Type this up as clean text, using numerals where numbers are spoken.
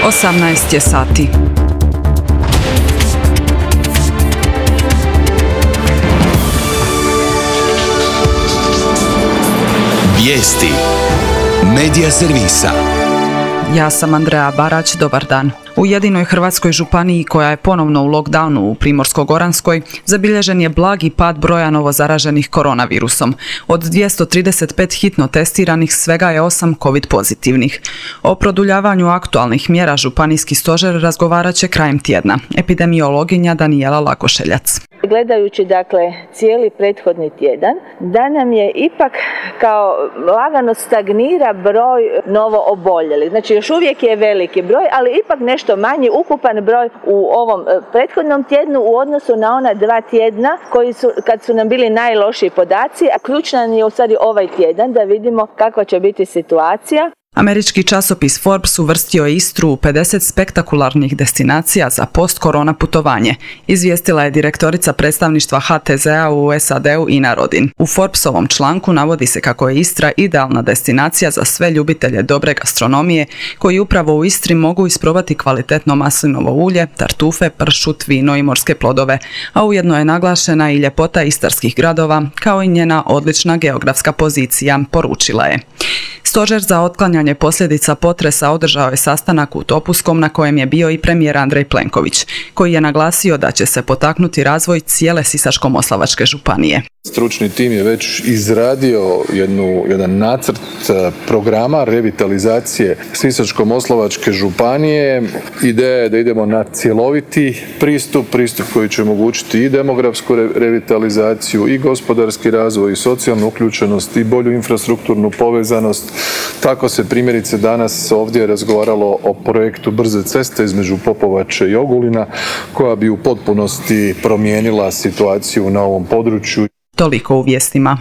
18 je sati. Vijesti Medija servisa. Ja sam Andreja Barać, dobar dan. U jedinoj hrvatskoj županiji koja je ponovno u lockdownu u Primorsko-goranskoj zabilježen je blagi pad broja novozaraženih koronavirusom. Od 235 hitno testiranih svega je 8 COVID pozitivnih. O produljavanju aktualnih mjera županijski stožer razgovarat će krajem tjedna. Epidemiologinja Danijela Lakošeljac. Gledajući cijeli prethodni tjedan, da nam je ipak kao lagano stagnira broj novo oboljelih. Znači još uvijek je veliki broj, ali ipak nešto manji ukupan broj u ovom prethodnom tjednu u odnosu na ona 2 tjedna kad su nam bili najlošiji podaci, a ključan je u stvari ovaj tjedan da vidimo kakva će biti situacija. Američki časopis Forbes uvrstio je Istru u 50 spektakularnih destinacija za post-korona putovanje, izvijestila je direktorica predstavništva HTZ-a u SAD-u Ina Rodin. U Forbesovom članku navodi se kako je Istra idealna destinacija za sve ljubitelje dobre gastronomije koji upravo u Istri mogu isprobati kvalitetno maslinovo ulje, tartufe, pršut, vino i morske plodove, a ujedno je naglašena i ljepota istarskih gradova kao i njena odlična geografska pozicija, poručila je. Stožer za otklanjanje posljedica potresa održao je sastanak u Topuskom na kojem je bio i premijer Andrej Plenković, koji je naglasio da će se potaknuti razvoj cijele Sisačko-moslavačke županije. Stručni tim je već izradio jedan nacrt programa revitalizacije Sisačko-moslavačke županije. Ideja je da idemo na cjeloviti pristup koji će omogućiti i demografsku revitalizaciju, i gospodarski razvoj, i socijalnu uključenost, i bolju infrastrukturnu povezanost. Tako se primjerice danas ovdje razgovaralo o projektu brze ceste između Popovače i Ogulina, koja bi u potpunosti promijenila situaciju na ovom području. Toliko u vijestima.